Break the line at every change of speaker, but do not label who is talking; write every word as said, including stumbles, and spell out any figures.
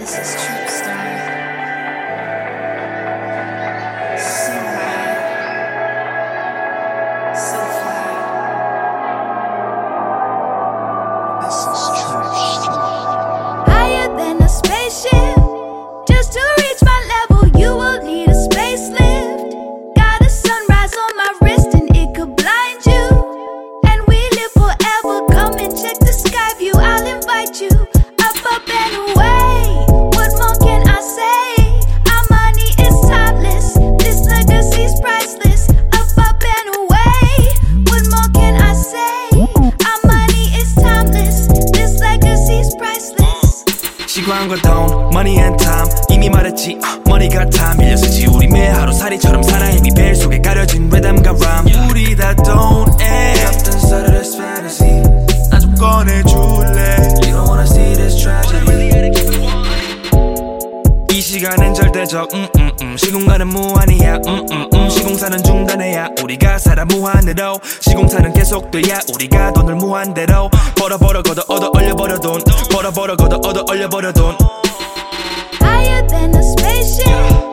This is Troop Star. So high, so fly. This is Troop Star.
Higher than a spaceship. Just to reach my level, you will need a space lift. Got a sunrise on my wrist and it could blind you. And we live forever. Come and check the sky view. I'll invite you up, up and away. What more can I say? Our money is timeless. This legacy's priceless. Up, up and away. What more can I say? Our money is timeless. This legacy's priceless.
시간과 돈, money and time. 이미 말했지, uh, 머리가 time 빌려 쓰지. 우리 매 하루 살이처럼 살아. 이미 벨 속에 가려진 rhythm과 rhyme. 우리 다 don't end. Often started as fantasy. 나 좀 꺼내줄래? You don't wanna see this tragedy. 이 시간은 절대적, 음, 음, 음. 시공간은 무한이야, 음, 음, 음. 시공사는 중단해야 우리가 살아 무한대로. 시공사는 계속돼야 우리가 돈을 무한대로 벌어 벌어 걷어 얻어 얼려버려 돈. 벌어 벌어 걷어 얻어 얼려버려 돈.
Higher than a spaceship.